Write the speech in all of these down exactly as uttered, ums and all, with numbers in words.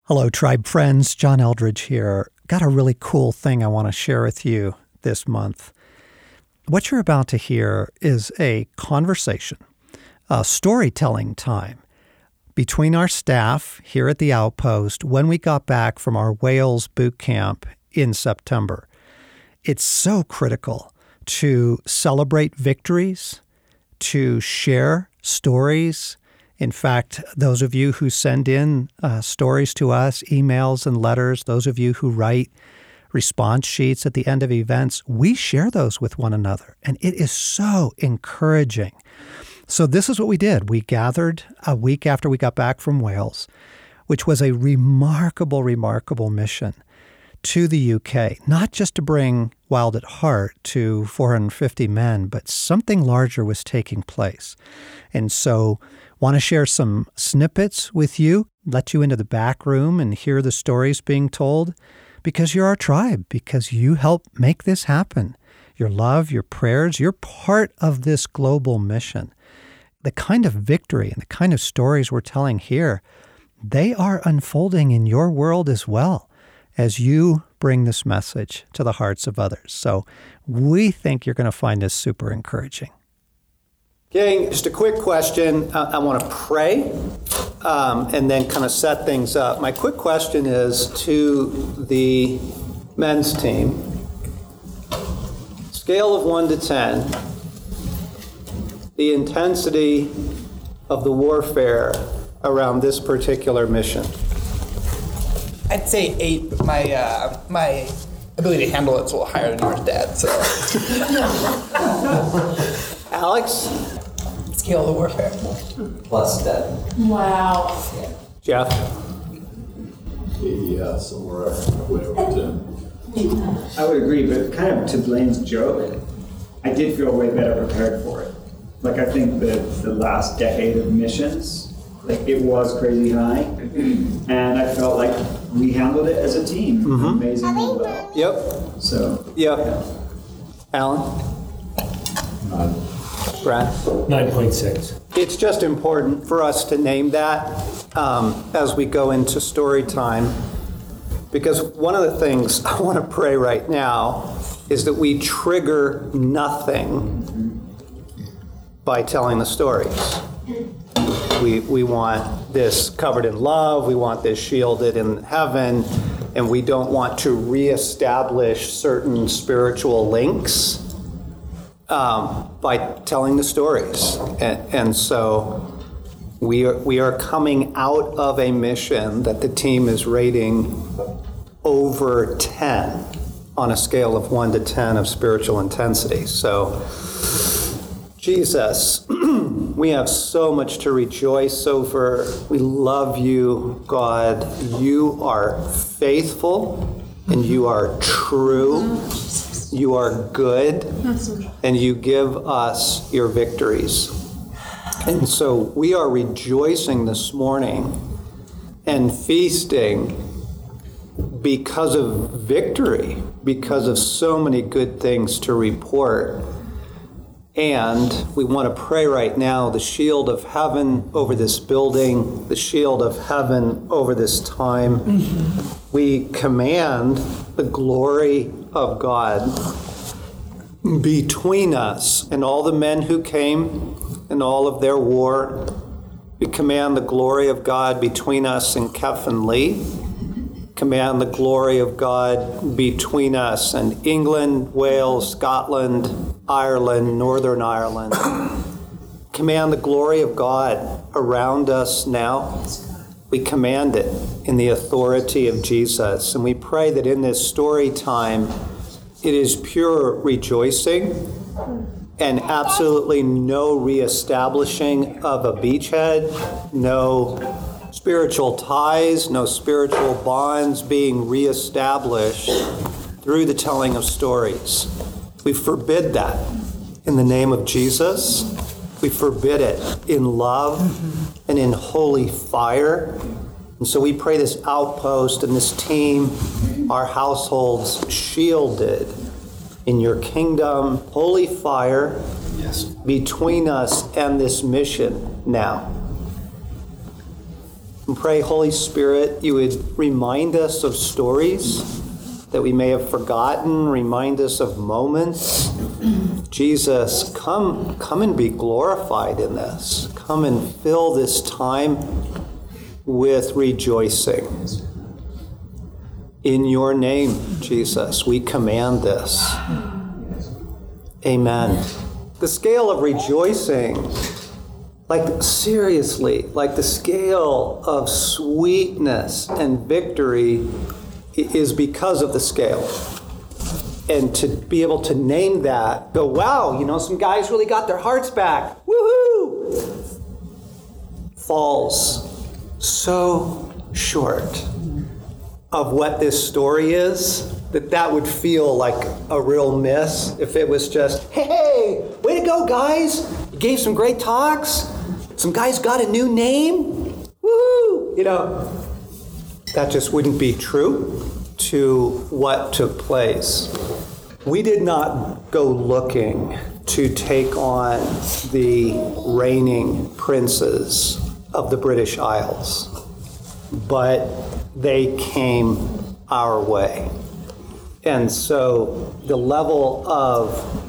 Hello, Tribe friends. John Eldredge here. Got a really cool thing I want to share with you this month. What you're about to hear is a conversation, a storytelling time between our staff here at the Outpost when we got back from our Wales boot camp in September. It's so critical to celebrate victories, to share stories. In fact, those of you who send in uh, stories to us, emails and letters, those of you who write response sheets at the end of events, we share those with one another. And it is so encouraging. So this is what we did. We gathered a week after we got back from Wales, which was a remarkable, remarkable mission to the U K, not just to bring Wild at Heart to four hundred fifty men, but something larger was taking place. And so want to share some snippets with you, let you into the back room and hear the stories being told, because you're our tribe, because you help make this happen. Your love, your prayers, you're part of this global mission. The kind of victory and the kind of stories we're telling here, they are unfolding in your world as well as you bring this message to the hearts of others. So we think you're going to find this super encouraging. Gang, just a quick question. I, I want to pray um, and then kind of set things up. My quick question is to the men's team. Scale of one to ten, the intensity of the warfare around this particular mission. I'd say eight, but my uh, my ability to handle it's a little higher than yours, Dad. So, Alex? Scale of the warfare. Plus ten. Wow. Jeff? Yeah, somewhere way over ten. I would agree, but kind of to Blaine's joke, I did feel way better prepared for it. Like, I think that the last decade of missions, like, it was crazy high, and I felt like we handled it as a team mm-hmm. amazingly well. Yep. So. Yep. Yeah. Alan? Nine. Brad? nine point six. It's just important for us to name that um, as we go into story time, because one of the things I want to pray right now is that we trigger nothing by telling the stories. We we want this covered in love, we want this shielded in heaven, and we don't want to reestablish certain spiritual links um, by telling the stories. And, and so we are, we are coming out of a mission that the team is rating over ten on a scale of one to ten of spiritual intensity. So, Jesus, we have so much to rejoice over. We love you, God. You are faithful and you are true. You are good and you give us your victories. And so we are rejoicing this morning and feasting because of victory, because of so many good things to report. And we want to pray right now the shield of heaven over this building, the shield of heaven over this time. Mm-hmm. We command the glory of God between us and all the men who came and all of their war. We command the glory of God between us and Kef and Lee. Command the glory of God between us and England, Wales, Scotland, Ireland, Northern Ireland. Command the glory of God around us now. We command it in the authority of Jesus. And we pray that in this story time, it is pure rejoicing and absolutely no reestablishing of a beachhead, no spiritual ties, no spiritual bonds being reestablished through the telling of stories. We forbid that in the name of Jesus. We forbid it in love and in holy fire. And so we pray this outpost and this team, our households, shielded in your kingdom, holy fire yes. between us and this mission now. And pray, Holy Spirit, you would remind us of stories that we may have forgotten, remind us of moments. Jesus, come, come and be glorified in this. Come and fill this time with rejoicing. In your name, Jesus, we command this. Amen. The scale of rejoicing, like seriously, like the scale of sweetness and victory is because of the scale. And to be able to name that, go, wow, you know, some guys really got their hearts back. Woohoo! Falls so short of what this story is, that that would feel like a real miss if it was just, hey, hey, way to go, guys. You gave some great talks. Some guys got a new name. Woo! You know, that just wouldn't be true to what took place. We did not go looking to take on the reigning princes of the British Isles, but they came our way. And so the level of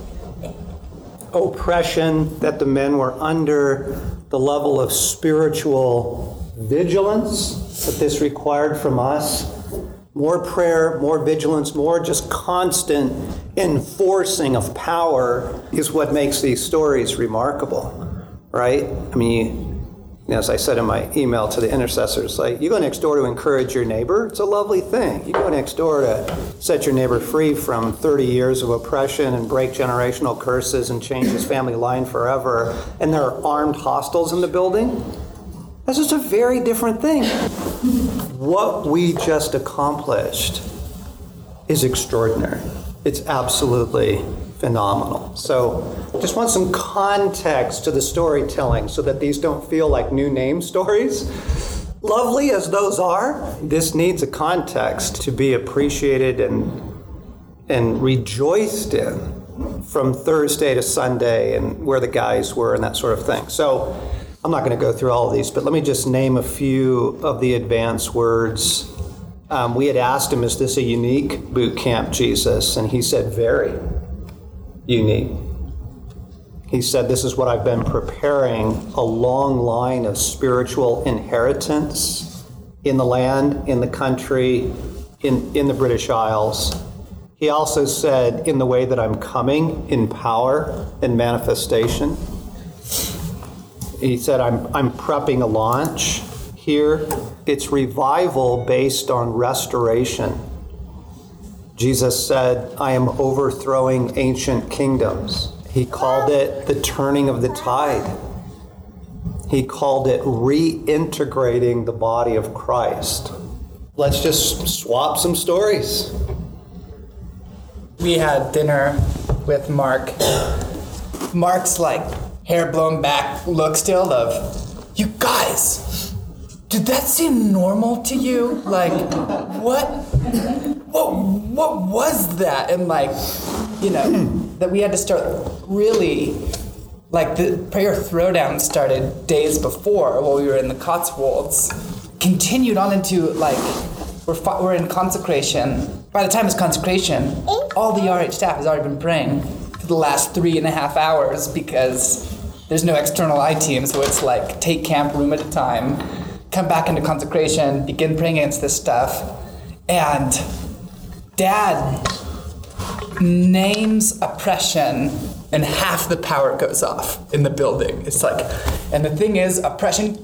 oppression that the men were under, the level of spiritual vigilance that this required from us, more prayer, more vigilance, more just constant enforcing of power is what makes these stories remarkable, right? I mean, you know, as I said in my email to the intercessors, like, you go next door to encourage your neighbor, it's a lovely thing. You go next door to set your neighbor free from thirty years of oppression and break generational curses and change his family line forever, and there are armed hostiles in the building. That's just a very different thing. What we just accomplished is extraordinary. It's absolutely phenomenal. So just want some context to the storytelling so that these don't feel like new name stories. Lovely as those are, this needs a context to be appreciated and and rejoiced in from Thursday to Sunday and where the guys were and that sort of thing. So I'm not going to go through all of these, but let me just name a few of the advanced words. Um, we had asked him, is this a unique boot camp, Jesus? And he said, very unique. He said, this is what I've been preparing, a long line of spiritual inheritance in the land, in the country, in, in the British Isles. He also said, in the way that I'm coming, in power and manifestation. He said, I'm, I'm prepping a launch here. It's revival based on restoration. Jesus said, I am overthrowing ancient kingdoms. He called it the turning of the tide. He called it reintegrating the body of Christ. Let's just swap some stories. We had dinner with Mark. Mark's like hair blown back look still of, you guys, did that seem normal to you? Like, what? What, what was that? And like, you know, that we had to start really, like the prayer throwdown started days before while we were in the Cotswolds, continued on into like, we're, we're in consecration. By the time it's consecration, all the R H staff has already been praying for the last three and a half hours because there's no external I team, so it's like take camp room at a time, come back into consecration, begin praying against this stuff, and Dad names oppression and half the power goes off in the building. It's like, and the thing is, oppression,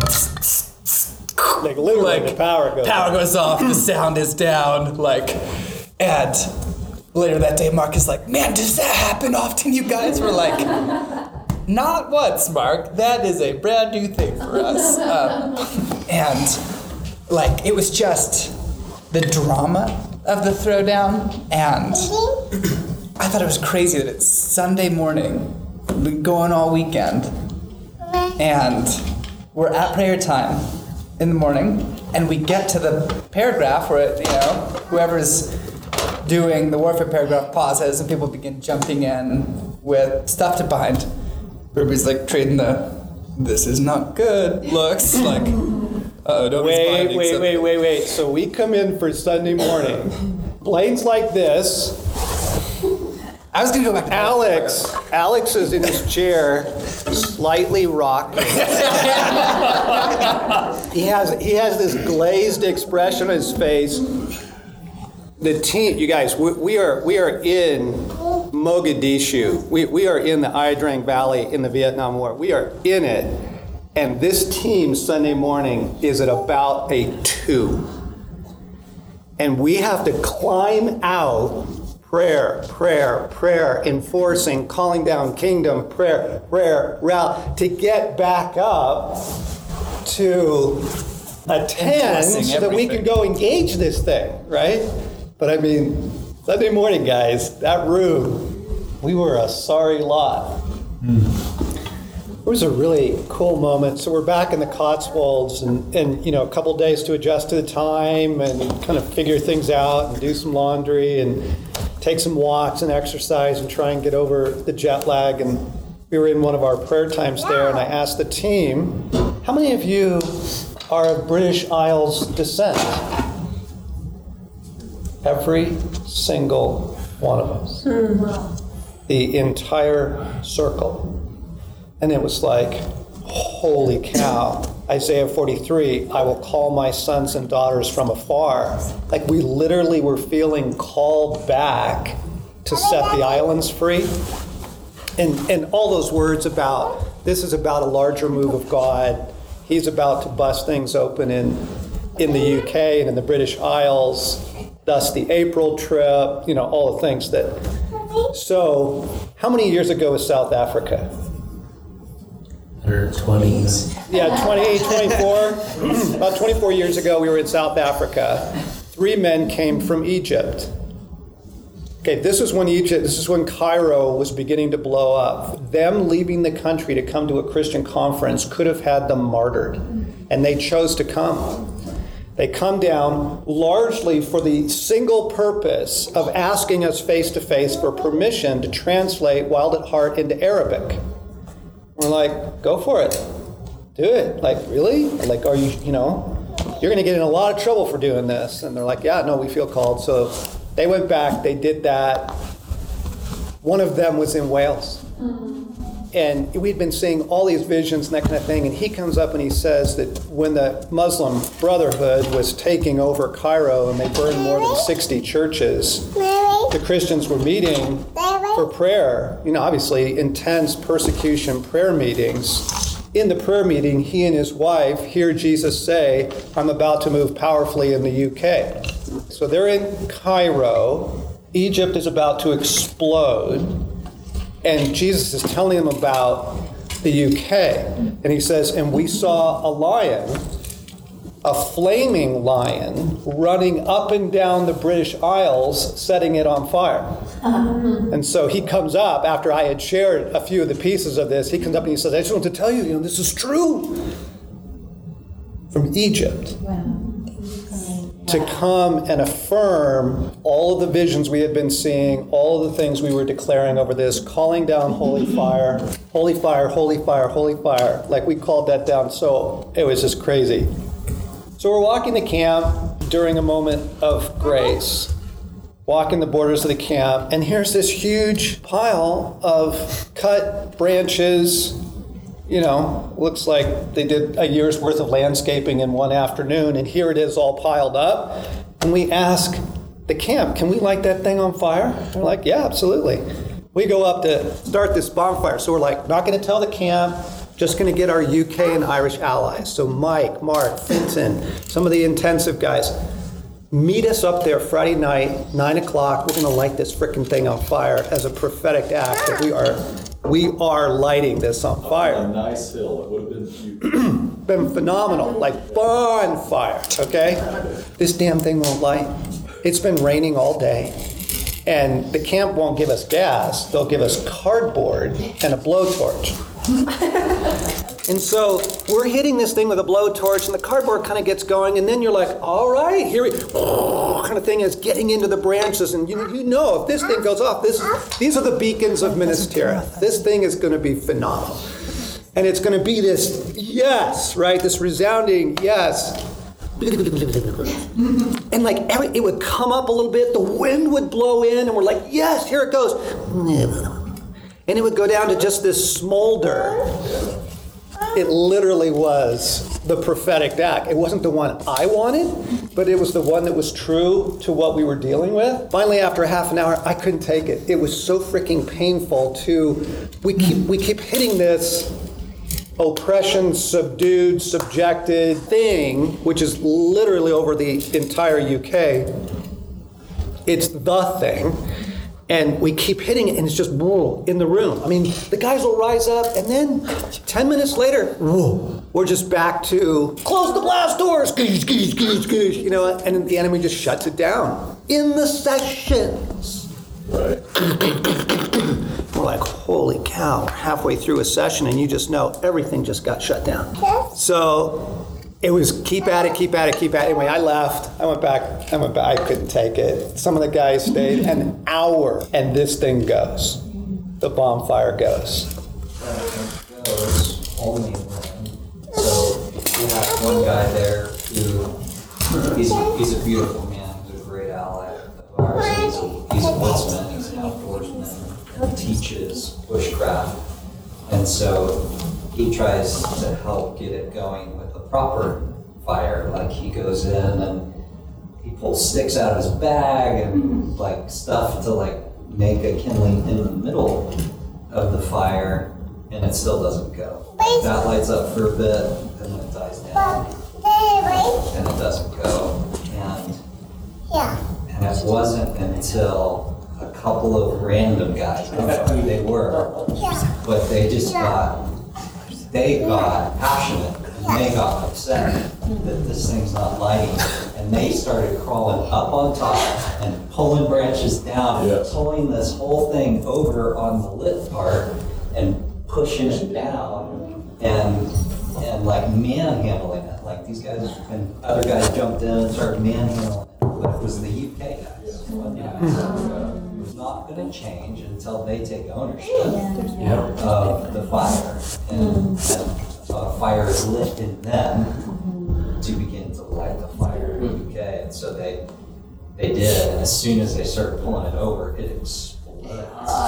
Like literally like, the power goes power off. goes off, the sound is down, like, and later that day, Mark is like, man, does that happen often? You guys were like, not once, Mark. That is a brand new thing for us. Um, and like, it was just the drama of the throwdown, and I thought it was crazy that it's Sunday morning, been going all weekend, and we're at prayer time in the morning, and we get to the paragraph where, it, you know, whoever's doing the warfare paragraph pauses and people begin jumping in with stuff to bind. Everybody's like trading the, this is not good looks, like, Uh-oh, nobody's Wait, finding wait, something. wait, wait, wait. So we come in for Sunday morning. Blaine's like this. I was gonna go back to Alex, Alex is in his chair, slightly rocking. he has he has this glazed expression on his face. The team, you guys, we, we are we are in Mogadishu. We we are in the Ia Drang Valley in the Vietnam War. We are in it, and this team Sunday morning is at about a two, and we have to climb out. Prayer, prayer, prayer, enforcing, calling down kingdom, prayer, prayer, route, to get back up to attend so that we can go engage this thing, right? But I mean, Sunday morning, guys, that room, we were a sorry lot. It was a really cool moment. So we're back in the Cotswolds, and, and you know, a couple days to adjust to the time and kind of figure things out and do some laundry and take some walks and exercise and try and get over the jet lag. And we were in one of our prayer times there, and I asked the team, how many of you are of British Isles descent? Every single one of us. The entire circle. And it was like, holy cow. Isaiah forty-three, I will call my sons and daughters from afar. Like we literally were feeling called back to set the islands free. And and all those words about, this is about a larger move of God. He's about to bust things open in, in the U K and in the British Isles, thus the April trip, you know, all the things that. So how many years ago was South Africa? twenties. Yeah, twenty, twenty-four. About twenty-four years ago, we were in South Africa. Three men came from Egypt. Okay, this is when Egypt, this is when Cairo was beginning to blow up. Them leaving the country to come to a Christian conference could have had them martyred, and they chose to come. They come down largely for the single purpose of asking us face to face for permission to translate Wild at Heart into Arabic. We're like, go for it. Do it. Like, really? Like, are you, you know, you're going to get in a lot of trouble for doing this. And they're like, yeah, no, we feel called. So they went back, they did that. One of them was in Wales. And we'd been seeing all these visions and that kind of thing. And he comes up and he says that when the Muslim Brotherhood was taking over Cairo and they burned more than sixty churches, the Christians were meeting for prayer, you know, obviously intense persecution prayer meetings. In the prayer meeting, he and his wife hear Jesus say, I'm about to move powerfully in the U K. So they're in Cairo. Egypt is about to explode. And Jesus is telling them about the U K. And he says, and we saw a lion, a flaming lion, running up and down the British Isles, setting it on fire. And so he comes up, after I had shared a few of the pieces of this, he comes up and he says, I just want to tell you, you know, this is true. From Egypt. Wow. To come and affirm all of the visions we had been seeing, all of the things we were declaring over this, calling down holy fire, holy fire, holy fire, holy fire. Like we called that down, so it was just crazy. So we're walking the camp during a moment of grace, walking the borders of the camp, and here's this huge pile of cut branches. You know, looks like they did a year's worth of landscaping in one afternoon, and here it is all piled up. And we ask the camp, can we light that thing on fire? They're like, yeah, absolutely. We go up to start this bonfire. So we're like, not going to tell the camp, just going to get our U K and Irish allies. So Mike, Mark, Finton, some of the intensive guys, meet us up there Friday night, nine o'clock. We're going to light this frickin' thing on fire as a prophetic act that we are we are lighting this on fire. A nice hill. It would have been huge. Been phenomenal, like bonfire, okay? This damn thing won't light. It's been raining all day. And the camp won't give us gas. They'll give us cardboard and a blowtorch. And so we're hitting this thing with a blowtorch, and the cardboard kind of gets going, and then you're like, all right, here we oh, kind of thing is getting into the branches, and you, you know if this thing goes off, this these are the beacons of Minas Tirith. This thing is going to be phenomenal. And it's going to be this yes, right? This resounding yes. And like every, it would come up a little bit, the wind would blow in, and we're like, yes, here it goes. And it would go down to just this smolder. It literally was the prophetic act. It wasn't the one I wanted, but it was the one that was true to what we were dealing with. Finally, after half an hour, I couldn't take it. It was so freaking painful to, we keep, we keep hitting this oppression, subdued, subjected thing, which is literally over the entire U K. It's the thing. And we keep hitting it, and it's just whoa, in the room. I mean, the guys will rise up, and then ten minutes later, whoa, we're just back to close the blast doors, goosh, goosh, goosh, goosh, you know, and then the enemy just shuts it down in the sessions. Right. We're like, holy cow, we're halfway through a session, and you just know everything just got shut down. So it was keep at it, keep at it, keep at it. Anyway, I left. I went back. I went back. I couldn't take it. Some of the guys stayed an hour, and this thing goes. The bonfire goes. Uh, it goes only when. So you have one guy there who he's a, he's a beautiful man. He's a great ally of ours. He's a, he's a woodsman. He's an outdoorsman. He teaches bushcraft, and so he tries to help get it going with the proper fire. Like he goes in and he pulls sticks out of his bag and like stuff to like make a kindling in the middle of the fire, and it still doesn't go. That lights up for a bit, and then it dies down, and it doesn't go. And and it wasn't until a couple of random guys, I don't know who they were, but they just got they got passionate, and they got upset that this thing's not lighting, and they started crawling up on top and pulling branches down, Yeah. and pulling this whole thing over on the lit part and pushing it down, and and like manhandling it. Like these guys and other guys jumped in and started manhandling it, but it was the U K guys. It was not going to change until they take ownership of the fire, and, and uh, fire is lit in them to begin to light the fire in the U K. And so they they did, and as soon as they started pulling it over, it exploded.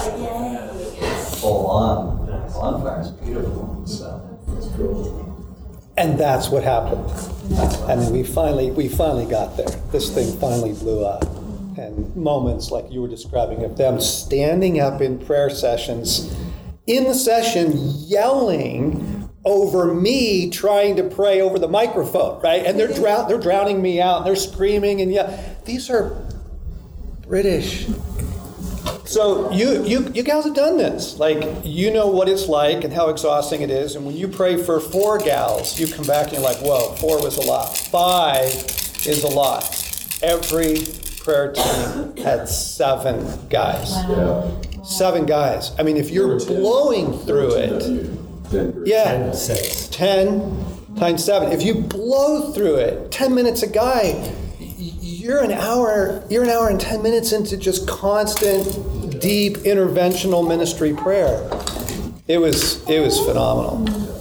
Full on bonfire is beautiful. So And that's what happened. And then we finally, we finally got there. This thing finally blew up. And moments like you were describing of them standing up in prayer sessions, in the session yelling over me trying to pray over the microphone, right? And they're drown- they're drowning me out. They're screaming and yeah, these are British. So you, you you guys have done this. Like, you know what it's like and how exhausting it is. And when you pray for four gals, you come back and you're like, whoa, four was a lot. Five is a lot. Every prayer team had seven guys. Yeah. Seven guys. I mean, if you're blowing through it, yeah, ten times seven. If you blow through it, ten minutes a guy, you're an hour, you're an hour and ten minutes into just constant, deep, interventional ministry prayer. It was, it was phenomenal.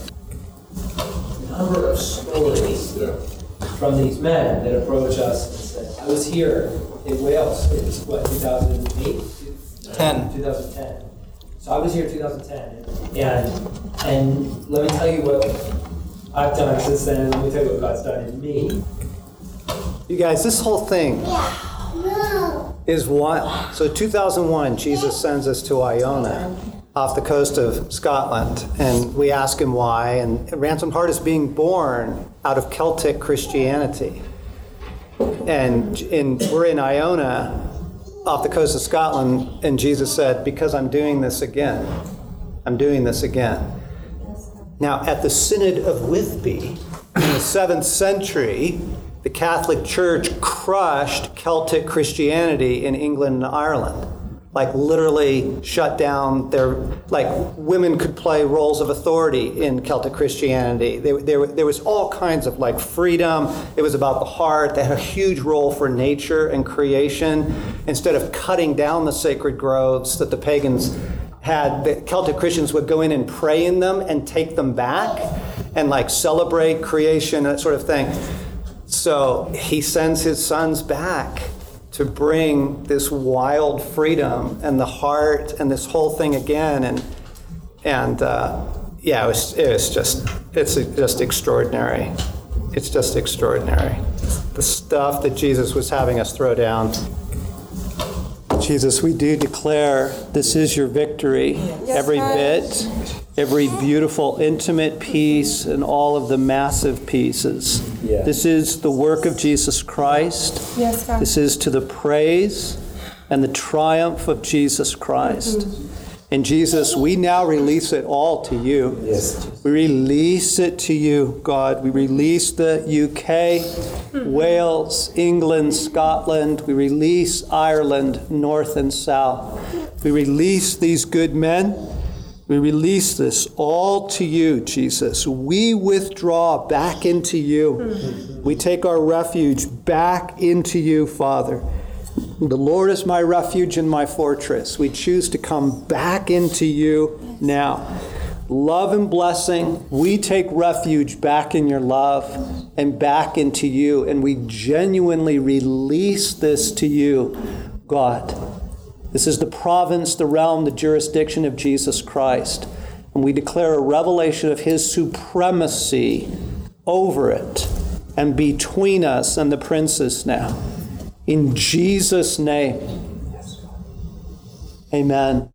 Number of stories from these men that approach us and say, I was here in Wales, it was what, two thousand eight? ten. two thousand ten. So I was here in two thousand ten, and and let me tell you what I've done since then, and let me tell you what God's done in me. You guys, this whole thing is one. So two thousand one, Jesus sends us to Iona off the coast of Scotland, and we ask him why, and Ransomed Heart is being born out of Celtic Christianity. And in, we're in Iona off the coast of Scotland, and Jesus said, because I'm doing this again. I'm doing this again. Now, at the Synod of Whitby, in the seventh century, the Catholic Church crushed Celtic Christianity in England and Ireland. Like, literally shut down their, like, women could play roles of authority in Celtic Christianity. They, they were, there was all kinds of, like, freedom. It was about the heart. They had a huge role for nature and creation. Instead of cutting down the sacred groves that the pagans had, the Celtic Christians would go in and pray in them and take them back and like celebrate creation, that sort of thing. So he sends his sons back to bring this wild freedom and the heart and this whole thing again. And and uh, yeah, it was it was just it's just extraordinary. It's just extraordinary. The stuff that Jesus was having us throw down. Jesus, we do declare this is your victory. Yes, every God. bit, every beautiful, intimate piece, and all of the massive pieces. Yeah. This is the work of Jesus Christ. Yes, God. This is to the praise and the triumph of Jesus Christ. Mm-hmm. And Jesus, we now release it all to you. Yes. We release it to you, God. We release the U K, Wales, England, Scotland. We release Ireland, north and south. We release these good men. We release this all to you, Jesus. We withdraw back into you. We take our refuge back into you, Father. The Lord is my refuge and my fortress. We choose to come back into you now. Love and blessing, we take refuge back in your love and back into you, and we genuinely release this to you, God. This is the province, the realm, the jurisdiction of Jesus Christ, and we declare a revelation of his supremacy over it and between us and the princes now. In Jesus' name, amen.